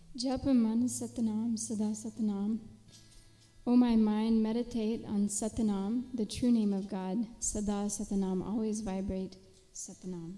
Japa man Satanam Sada Satanam. O my mind, meditate on Satanam, the true name of God. Sada Satanam, always vibrate Satanam.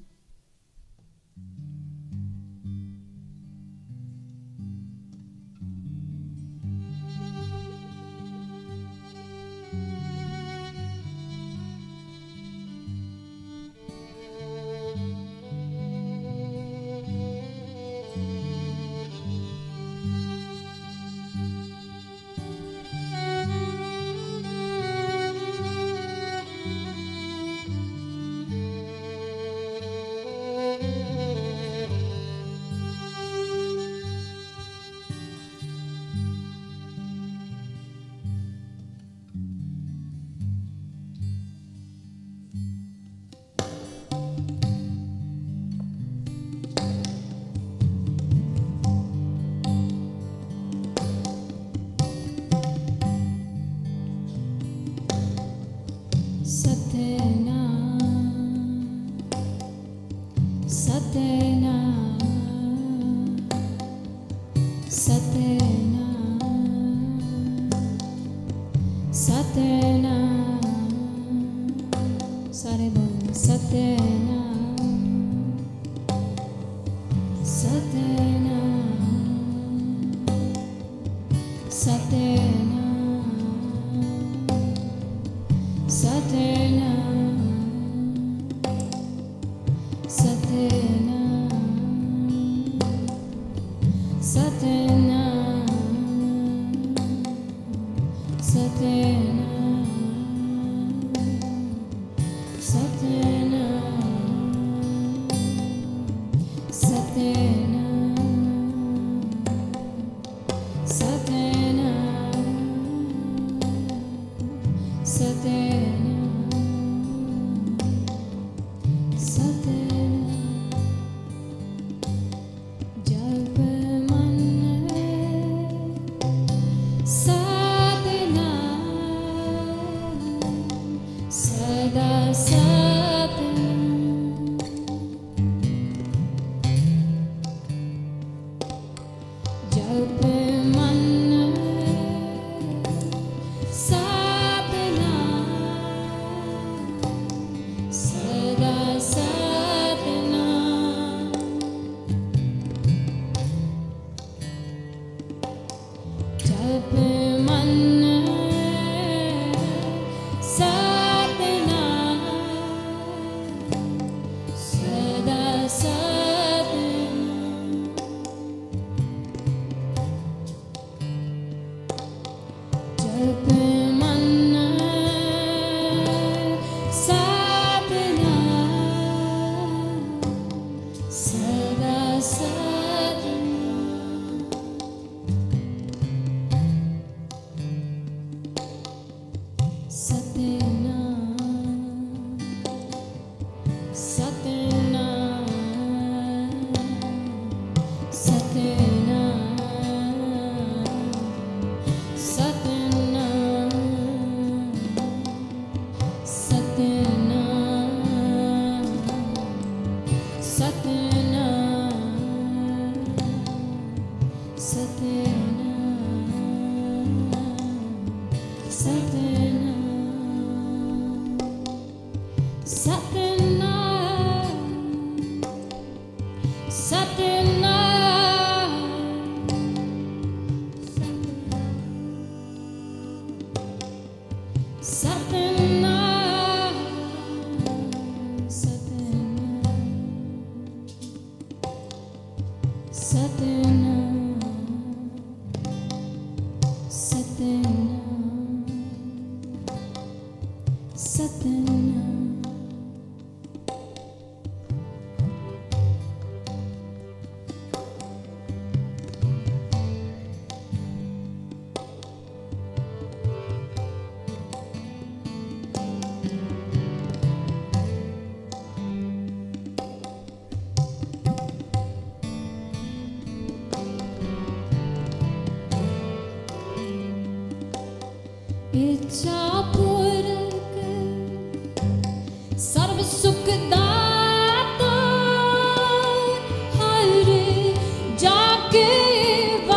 जाके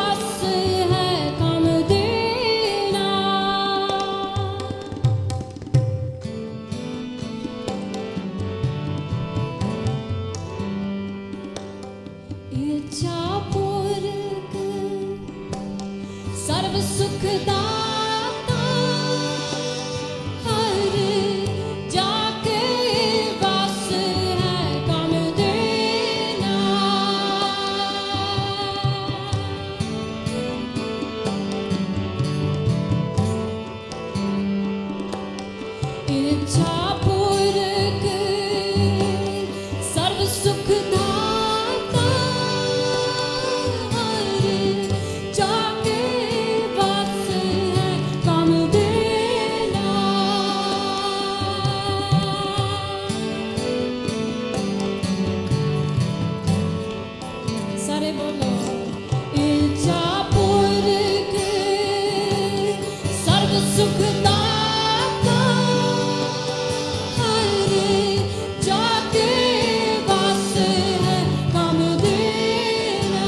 इच्छा पूर्वक सर्व सुख दाता हर जाके वास है काम देना। इच्छा पूर्वक सर्व सुख दाता हर जाके वास है काम देना। सारे बोलो इच्छा पूर्वक सर्व सुख दाता हर जाके वास है काम देना।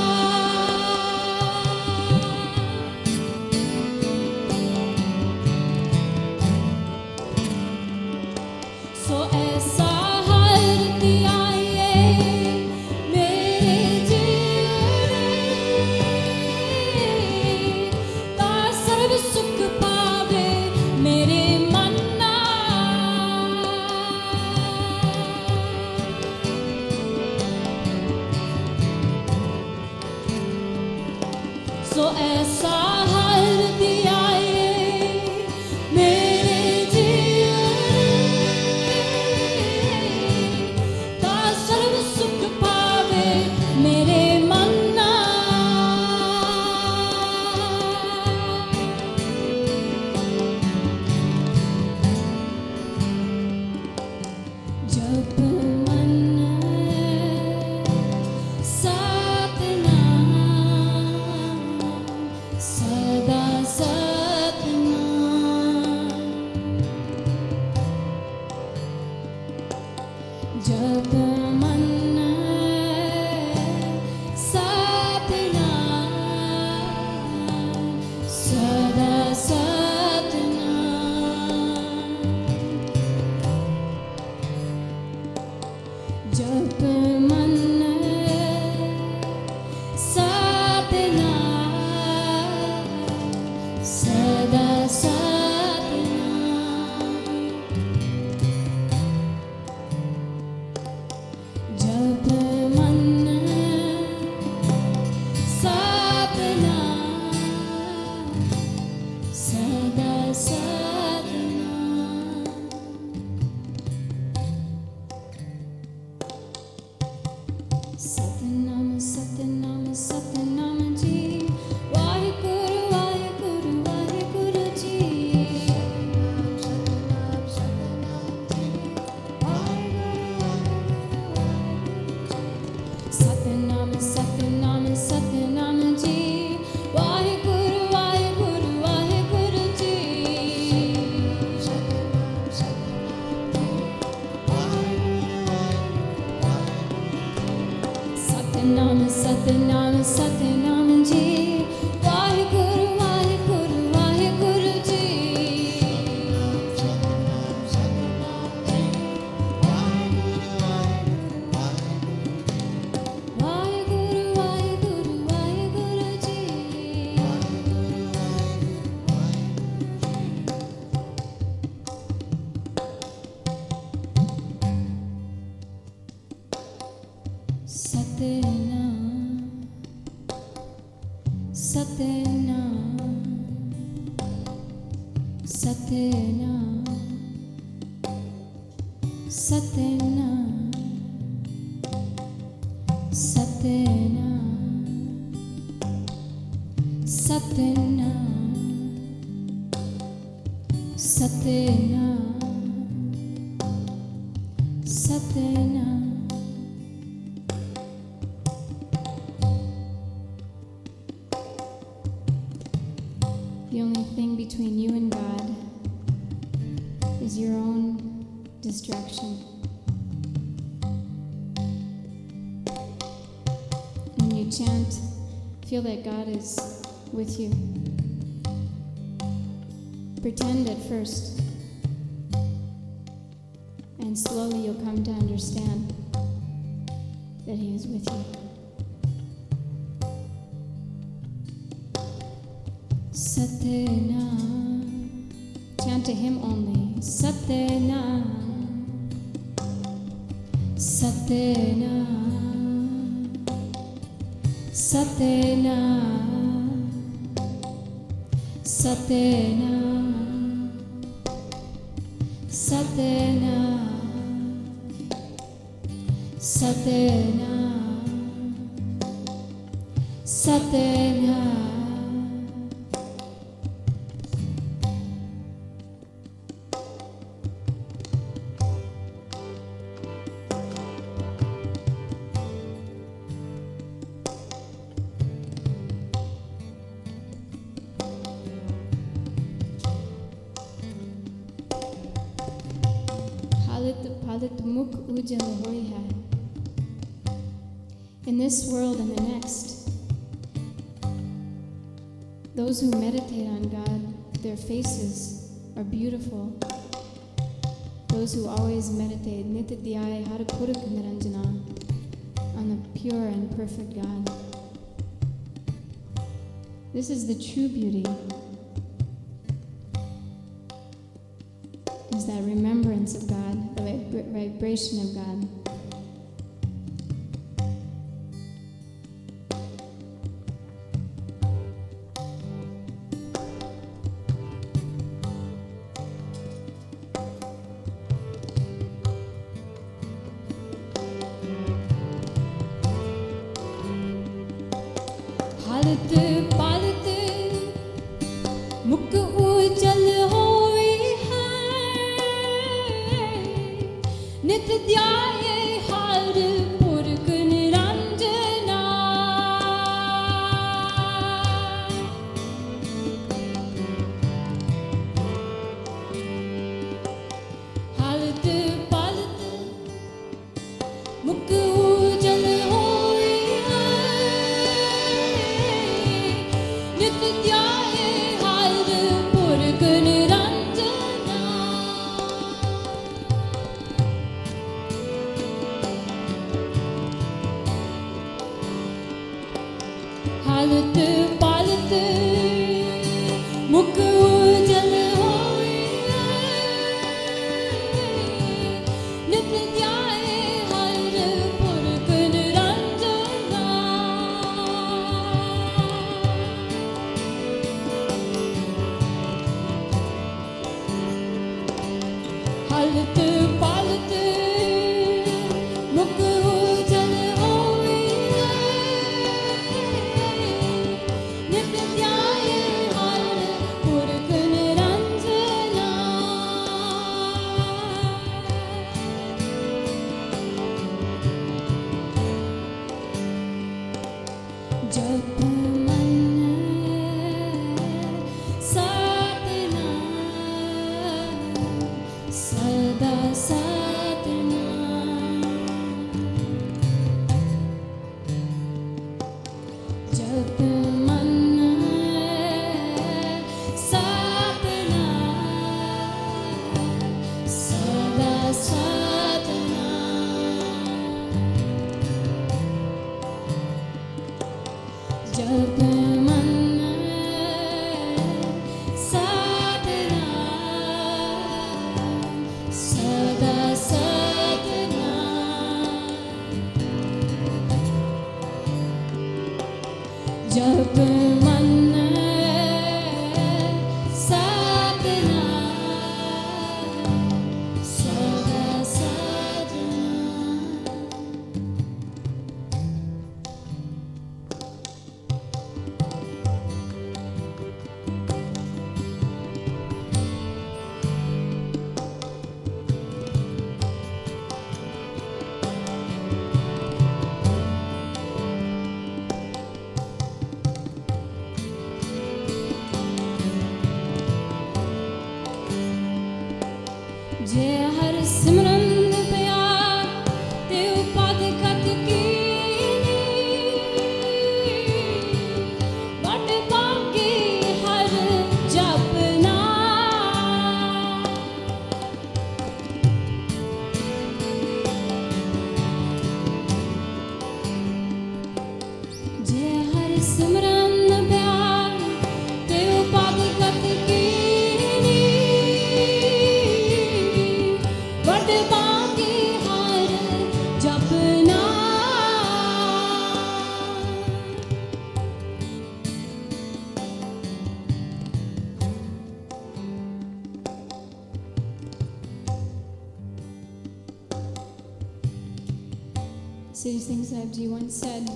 सो ऐसा हर दिया ये मेरे जीने का सर्व सुख पावे मेरे मन्ना। सो ऐसा हर दिया ये मेरे जीने का सर्व सुख पावे मेरे मन्ना। जब मन सतनाम सदा सतनाम। जब मन सतनाम सदा सतनाम। जब मन सतनाम सदा सतनाम। जब मन सतनाम सदा Satnam. Satnam Satnam Satnam ji Waheguru Waheguru Waheguru ji. Satnam Satnam Satnam ji Waheguru Waheguru Waheguru ji. Satnam Satnam Satnam ji Waheguru Waheguru Waheguru ji. Waheguru Waheguru Waheguru ji. Satnam Satnam Satnam Satnam Satnam Satnam Satnam. The only thing between you and God is your own distraction. When you chant, feel that God is with you. Pretend at first, and slowly you'll come to understand that He is with you. Satnam. Chant to him only. Satnam. Satnam. Satnam. Satnam. Satnam. Satnam. Satnam. Palit mukh ujjal hoy hai. In this world and the next, those who meditate on God, their faces are beautiful. Those who always meditate, nitya har puruk niranjana, on the pure and perfect God. This is the true beauty. Is that remembrance of God, the vibration of God. Palit palit mukh ujjal hoy नित ध्याये हर पुरख निरंजना हालत पालत मुख उजल होय नित ध्याये हर पुरख निरंजना हालत पालत मुख उजल होय नित ध्याये हर पुरख निरंजना हालत पालत मुख उजल होय नित ध्याये हर पुरख निरंजना जप मन सतनाम सदा सतनाम जप मन सतनाम सदा सतनाम जप मन सतनाम सदा सतनाम जप मन सतनाम सदा Satnam Sri Singh Sahib Ji once said,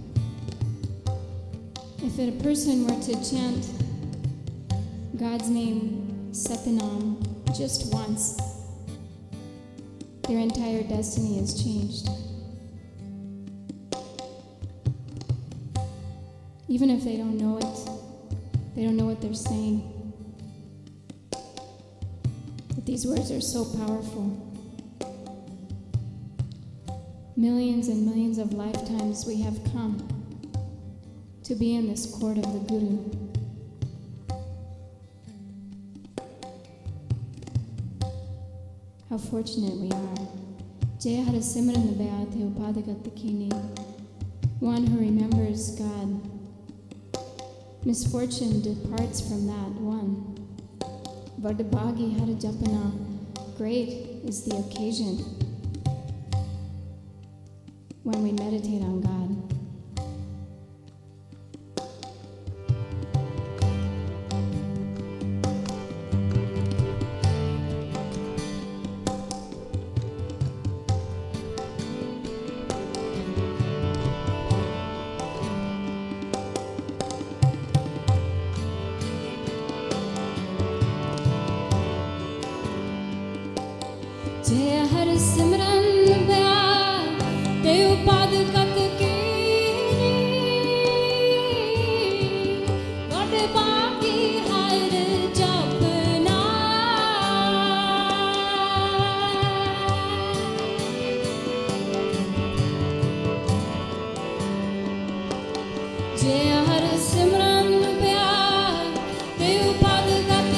if a person were to chant God's name, Satanam, just once, their entire destiny is changed. Even if they don't know it, they don't know what they're saying. But these words are so powerful. Millions and millions of lifetimes we have come to be in this court of the Guru. How fortunate we are. Jaya Hara Simran Bayate Upadagat Kini. One who remembers God. Misfortune departs from that one. Vardabhagi Hara Japana. Great is the occasion when we meditate on God. Jaya Hara Simran Bhaya Te Upad Kat Kini Vade Baki Har Japna Jaya Hara Simran Bhaya Te Upad Kat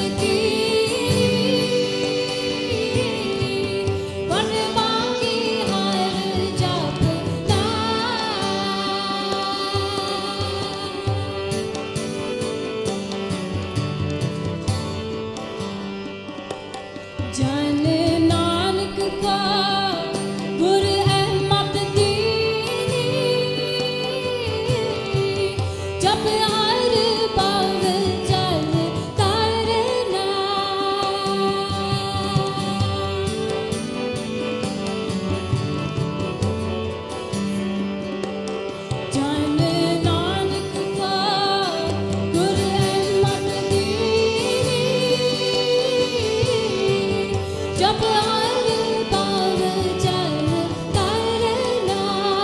Jan Nanak ka Gur Ahmad Dini Jab har bav jal tarna Jan Nanak ka Gur Ahmad Dini Jab har bav jal tarna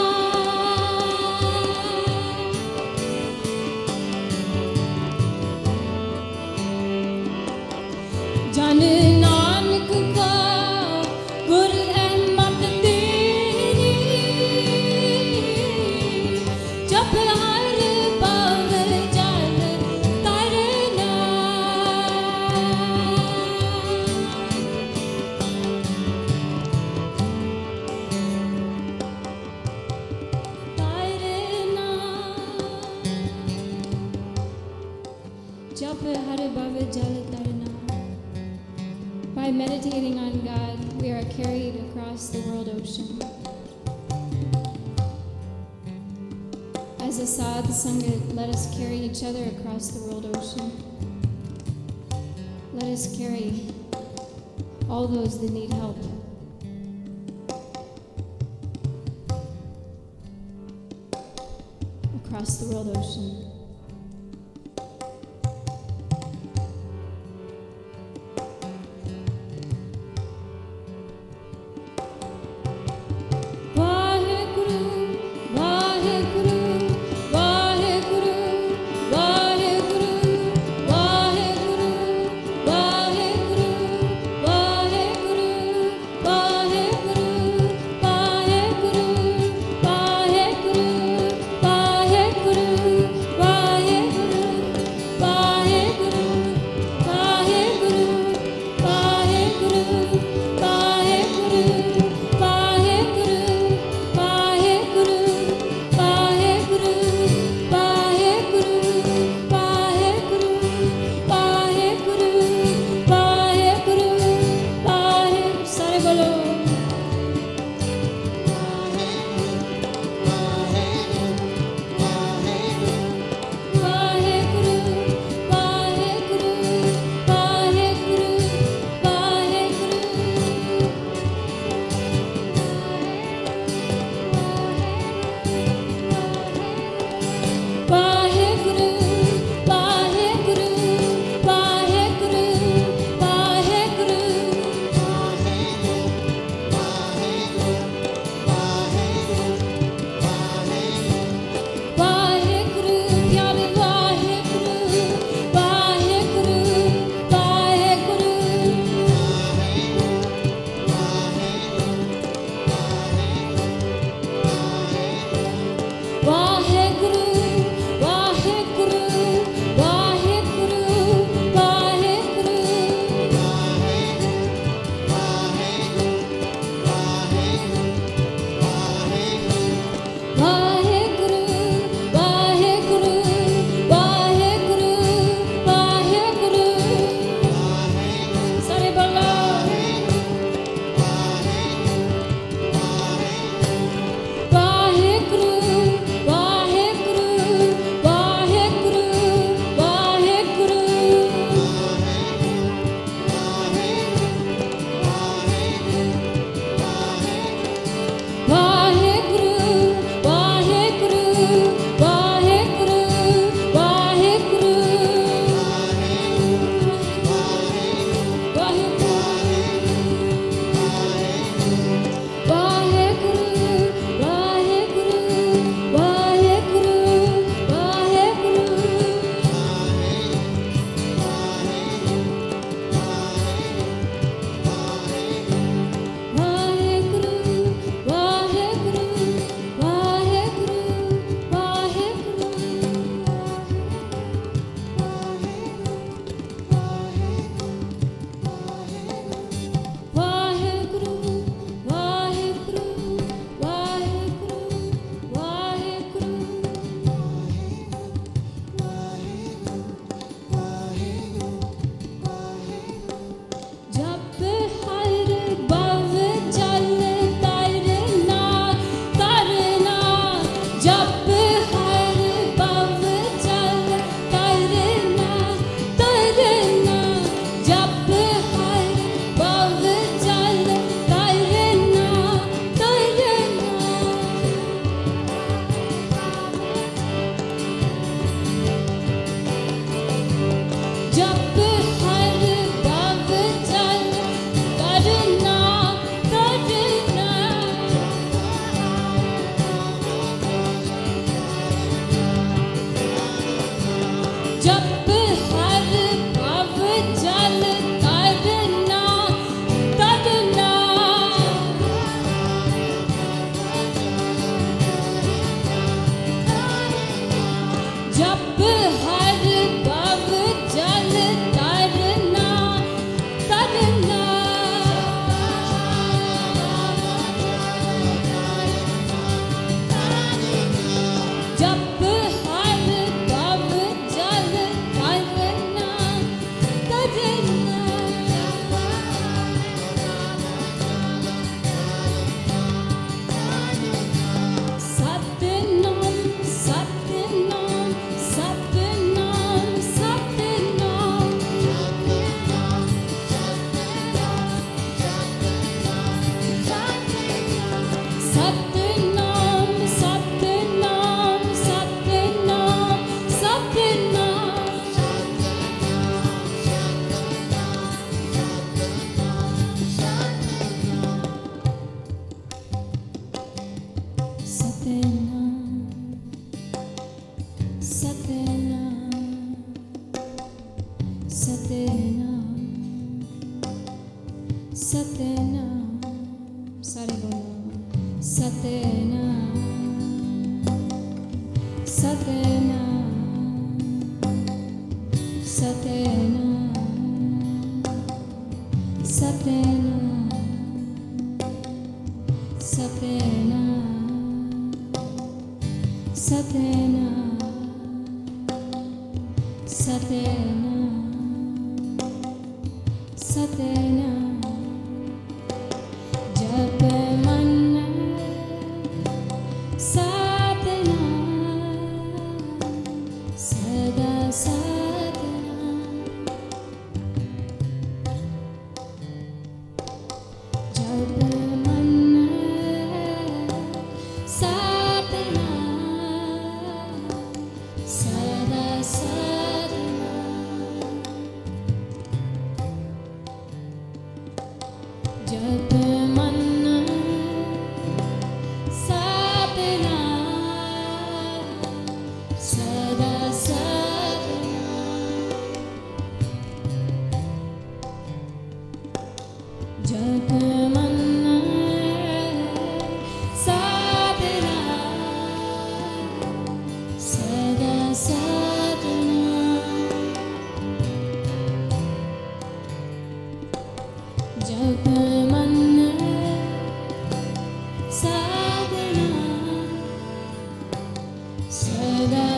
Jan Nanak ka Gur Ahmad Dini Jab har bav jal tarna Jap har bhav jal tarna. By meditating on God, we are carried across the world ocean. As a Sadh Sangat, let us carry each other across the world ocean. Let us carry all those that need help. Across the world ocean. जप हर भव जल तरना तरना जप हर भव जल तरना तरना सतनाम सतनाम सतनाम सतनाम सतनाम सतनाम सतनाम सतनाम सारे बोलो सतनाम सतनाम सतनाम सतनाम सतनाम सतनाम सतनाम जप मन सतनाम सदा सतनाम जप मन सतनाम सदा सतनाम जप मन सतनाम सदा सतनाम जप मन सतनाम सदा सतनाम जप मन सतनाम सदा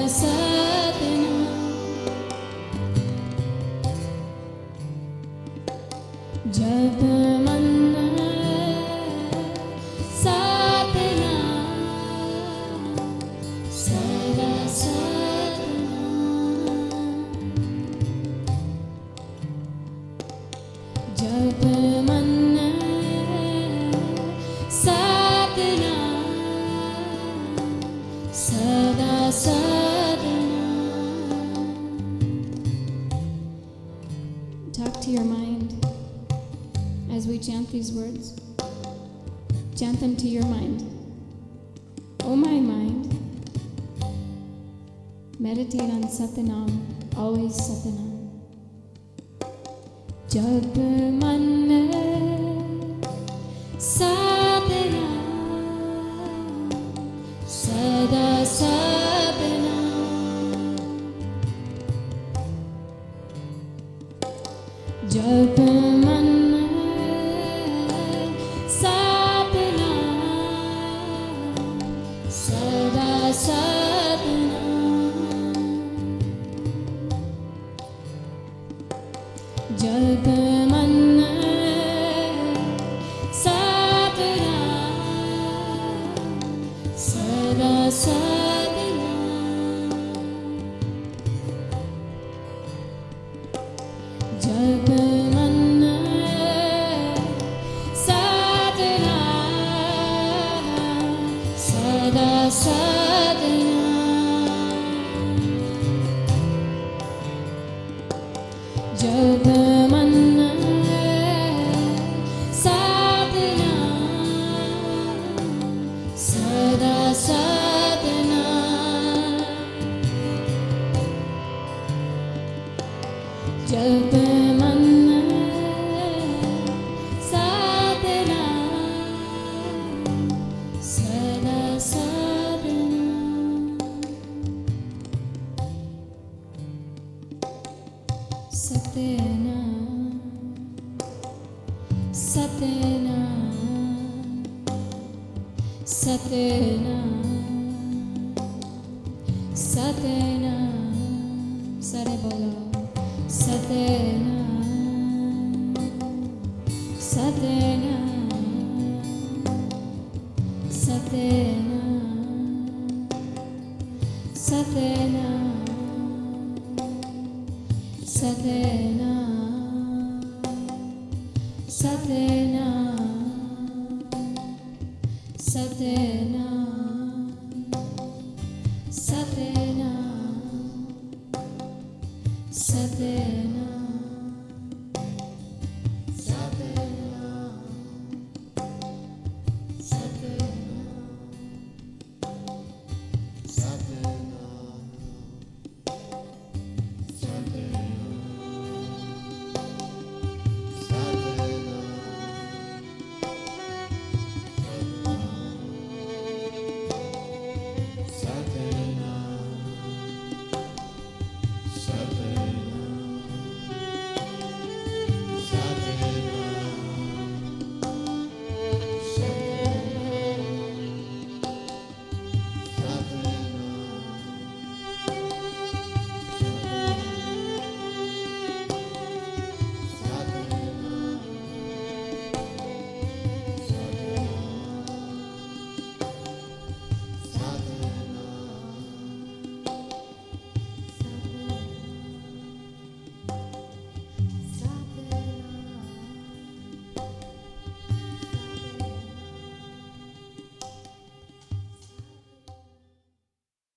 सतनाम जप मन सतनाम सदा सतनाम जप मन सतनाम सदा Satnam Talk to your mind as we chant these words. Chant them to your mind. Oh my mind, meditate on Satanam, always Satanam. Jab man Satanam, sada Satanam. Jab man Satanam, sada Satanam. Jab man Satanam, sada Satanam. Jab man Satanam, sada Satanam. Jab man Satanam, sada Satanam. Jab man Satanam, sada Satanam. Sataenam, Sataenam, Sataenam, Sataenam, Sare bolo, Sataenam, Sataenam, Sataenam, Sataenam, Sataenam, Sataenam, Sataenam, Sataenam, Sataenam.